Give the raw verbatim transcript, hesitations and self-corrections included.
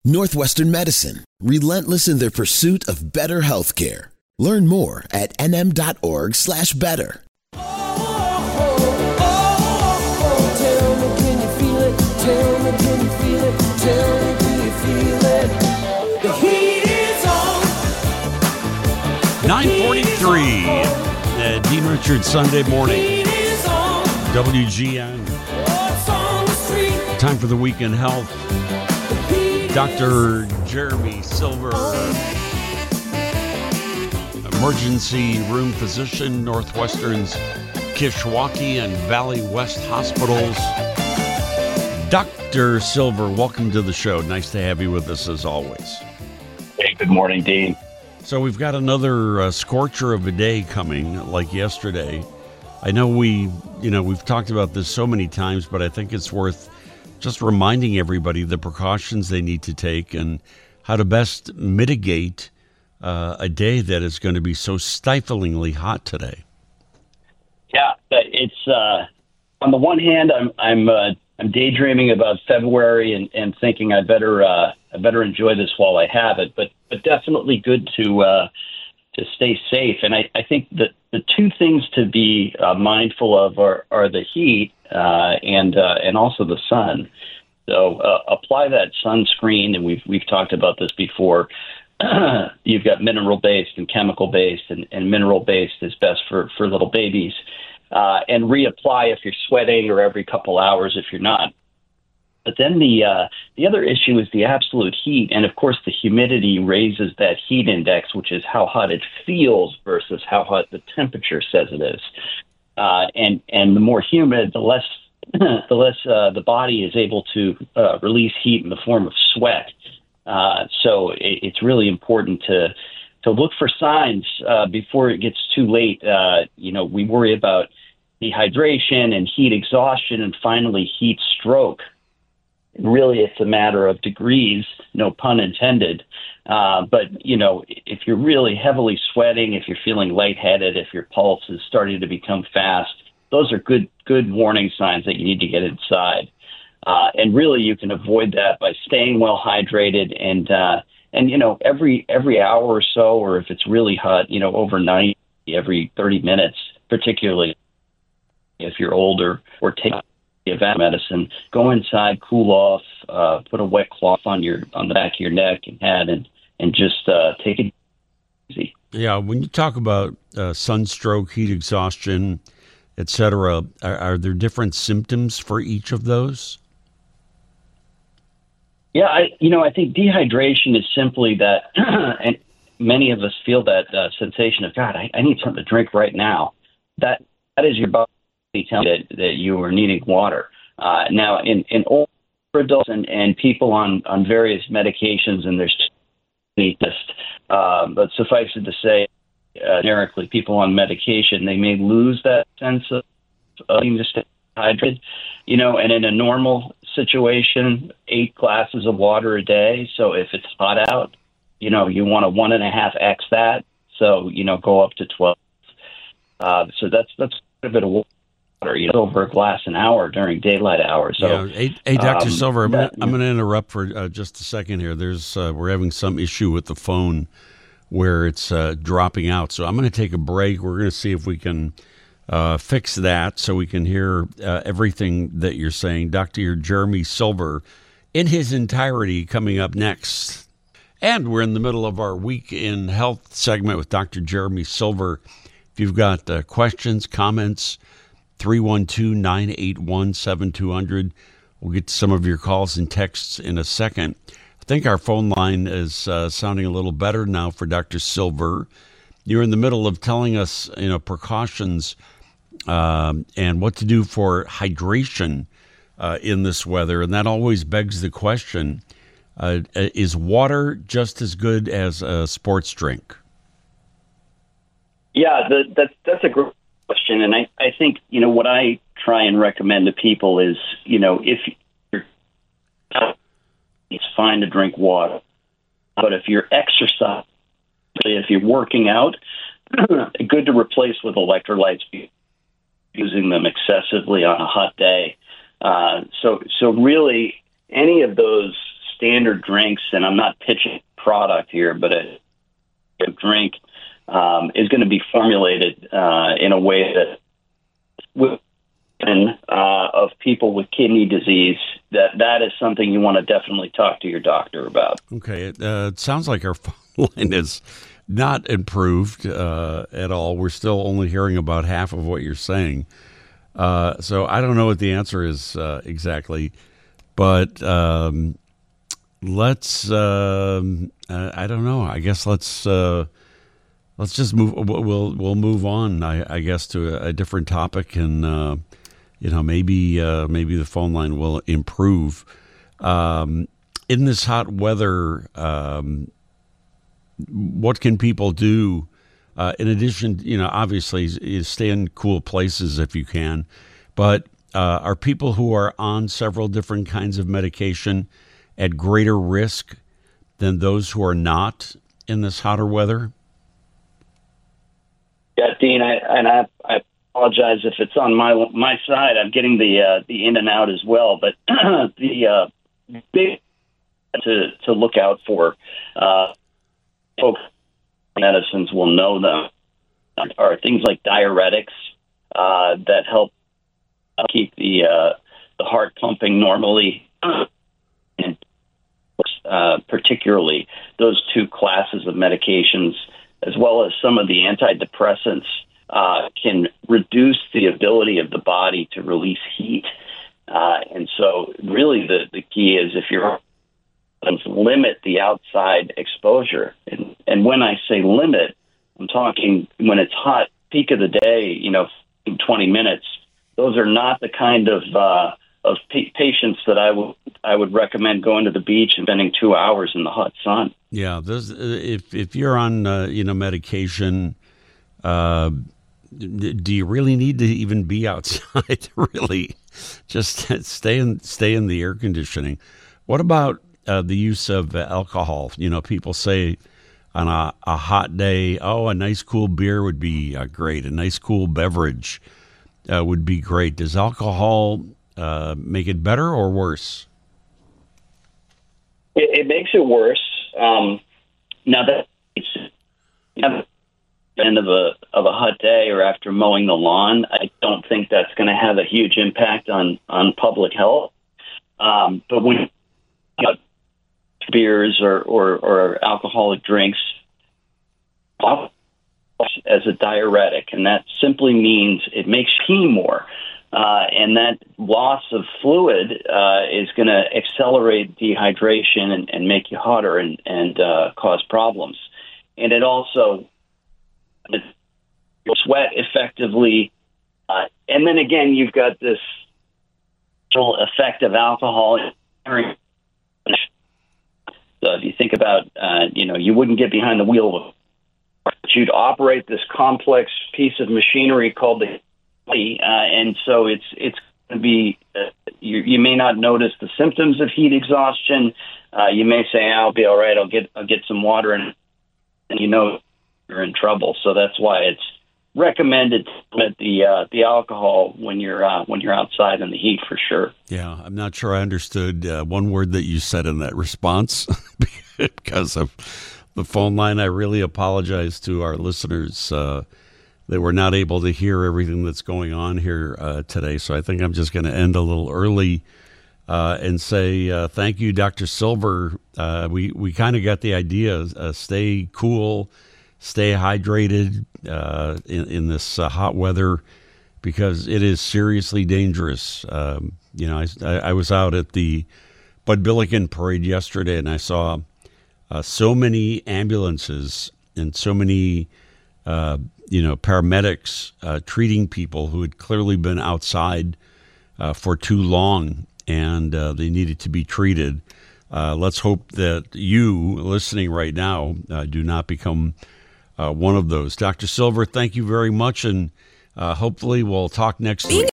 Northwestern Medicine, relentless in their pursuit of better healthcare. Learn more at n m dot org slash better. nine forty-three, uh, Dean Richards, Sunday morning, W G N. Time for the Weekend Health. Doctor Jeremy Silver, emergency room physician, Northwestern's Kishwaukee and Valley West Hospitals. Doctor Silver, welcome to the show. Nice to have you with us as always. Hey, good morning, Dean. So we've got another uh, scorcher of a day coming, like yesterday. I know we, you know, we've talked about this so many times, but I think it's worth just reminding everybody the precautions they need to take and how to best mitigate uh, a day that is going to be so stiflingly hot today. Yeah, it's uh, on the one hand, I'm I'm uh, I'm daydreaming about February and, and thinking I better uh, I better enjoy this while I have it, but but definitely good to uh, to stay safe. And I, I think that the two things to be uh, mindful of are, are the heat uh, and uh, and also the sun. So uh, apply that sunscreen, and we've we've talked about this before. You've got mineral-based and chemical-based, and, and mineral-based is best for, for little babies. Uh, and reapply if you're sweating, or every couple hours if you're not. But then the uh, the other issue is the absolute heat, and of course the humidity raises that heat index, which is how hot it feels versus how hot the temperature says it is. Uh, and and the more humid, the less the less uh, the body is able to uh, release heat in the form of sweat. Uh, so it, it's really important to to look for signs uh, before it gets too late. Uh, you know, we worry about dehydration and heat exhaustion, and finally heat stroke. Really, it's a matter of degrees, no pun intended. Uh, but, you know, if you're really heavily sweating, if you're feeling lightheaded, if your pulse is starting to become fast, those are good, good warning signs that you need to get inside. Uh, and really, you can avoid that by staying well hydrated and, uh, and, you know, every, every hour or so, or if it's really hot, you know, overnight, every thirty minutes, particularly if you're older, or take event medicine, go inside, cool off, uh, put a wet cloth on your on the back of your neck and head, and and just uh, take it easy. Yeah, when you talk about uh, sunstroke, heat exhaustion, et cetera, are, are there different symptoms for each of those? Yeah, I you know I think dehydration is simply that, and many of us feel that uh, sensation of God, I, I need something to drink right now. That that is your body telling you that, that you are needing water. Uh, now, in, in older adults and, and people on, on various medications, and there's just, um, but suffice it to say, uh, generically, people on medication, they may lose that sense of uh, being just hydrated, you know, and in a normal situation, eight glasses of water a day. So if it's hot out, you know, you want to one and a half X that. So, you know, go up to twelve. Uh, so that's, that's a bit of water. You know, over a glass an hour during daylight hours. So, yeah. Hey, hey Doctor Um, Silver, I'm that, going to interrupt for uh, just a second here. There's uh, we're having some issue with the phone where it's uh, dropping out. So I'm going to take a break. We're going to see if we can uh, fix that so we can hear uh, everything that you're saying. Doctor Jeremy Silver in his entirety coming up next. And we're in the middle of our Week in Health segment with Doctor Jeremy Silver. If you've got uh, questions, comments, three one two, nine eight one, seven two zero zero. We'll get to some of your calls and texts in a second. I think our phone line is uh, sounding a little better now for Doctor Silver. You're in the middle of telling us, you know, precautions um, and what to do for hydration uh, in this weather. And that always begs the question, uh, is water just as good as a sports drink? Yeah, the, that, that's a great question. And I, I think, you know, what I try and recommend to people is, you know, if you're, it's fine to drink water, but if you're exercising, if you're working out, good to replace with electrolytes, using them excessively on a hot day. Uh, so, so really any of those standard drinks, and I'm not pitching product here, but a, a drink um, is going to be formulated uh, in a way that with uh, of people with kidney disease, that that is something you want to definitely talk to your doctor about. Okay, it, uh, it sounds like our phone line is not improved uh, at all. We're still only hearing about half of what you're saying. Uh, so I don't know what the answer is uh, exactly, but um, let's, um, uh, I don't know. I guess let's, uh, let's just move, we'll, we'll move on, I, I guess, to a, a different topic, and, uh, you know, maybe, uh, maybe the phone line will improve. Um, in this hot weather, um, what can people do? Uh, in addition, you know, obviously, is stay in cool places if you can. But uh, are people who are on several different kinds of medication at greater risk than those who are not in this hotter weather? Yeah, Dean, I, and I, I apologize if it's on my my side. I'm getting the uh, the in and out as well. But the uh, big to to look out for uh, folks. Medicines will know them are things like diuretics uh, that help keep the uh, the heart pumping normally, and uh, particularly those two classes of medications, as well as some of the antidepressants, uh, can reduce the ability of the body to release heat. Uh, and so, really, the the key is if you're limit the outside exposure. And, and when I say limit, I'm talking when it's hot, peak of the day, you know, twenty minutes. Those are not the kind of uh, of pa- patients that I would I would recommend going to the beach and spending two hours in the hot sun. Yeah, those, if if you're on uh, you know medication, uh, do you really need to even be outside? Really, just stay in stay in the air conditioning. What about Uh, the use of uh, alcohol? You know, people say on a, a hot day, oh, a nice cool beer would be uh, great. A nice cool beverage uh, would be great. Does alcohol uh, make it better or worse? It, it makes it worse. Um, now that it's at the end of a of a hot day or after mowing the lawn, I don't think that's going to have a huge impact on on public health. Um, but when you know, beers or, or, or alcoholic drinks as a diuretic, and that simply means it makes you pee more. Uh, and that loss of fluid uh, is going to accelerate dehydration and, and make you hotter and, and uh, cause problems. And it also it, sweat effectively. Uh, and then again, you've got this effect of alcohol. So if you think about, uh, you know, you wouldn't get behind the wheel of a car, but you'd operate this complex piece of machinery called the body, uh, and so it's it's going to be, uh, you, you may not notice the symptoms of heat exhaustion. Uh, you may say, I'll be all right, I'll get I'll get some water, and, and you know you're in trouble. So that's why it's recommended to limit the uh, the alcohol when you're uh, when you're outside in the heat, for sure. Yeah, I'm not sure I understood uh, one word that you said in that response because of the phone line. I really apologize to our listeners uh, that we're not able to hear everything that's going on here uh, today. So I think I'm just going to end a little early uh, and say uh, thank you, Doctor Silver. Uh, we we kind of got the idea. Uh, stay cool. Stay hydrated uh, in, in this uh, hot weather because it is seriously dangerous. Um, you know, I, I was out at the Bud Billiken parade yesterday, and I saw uh, so many ambulances and so many, uh, you know, paramedics uh, treating people who had clearly been outside uh, for too long, and uh, they needed to be treated. Uh, let's hope that you listening right now uh, do not become Uh, one of those. Doctor Silver, thank you very much, and uh, hopefully we'll talk next week.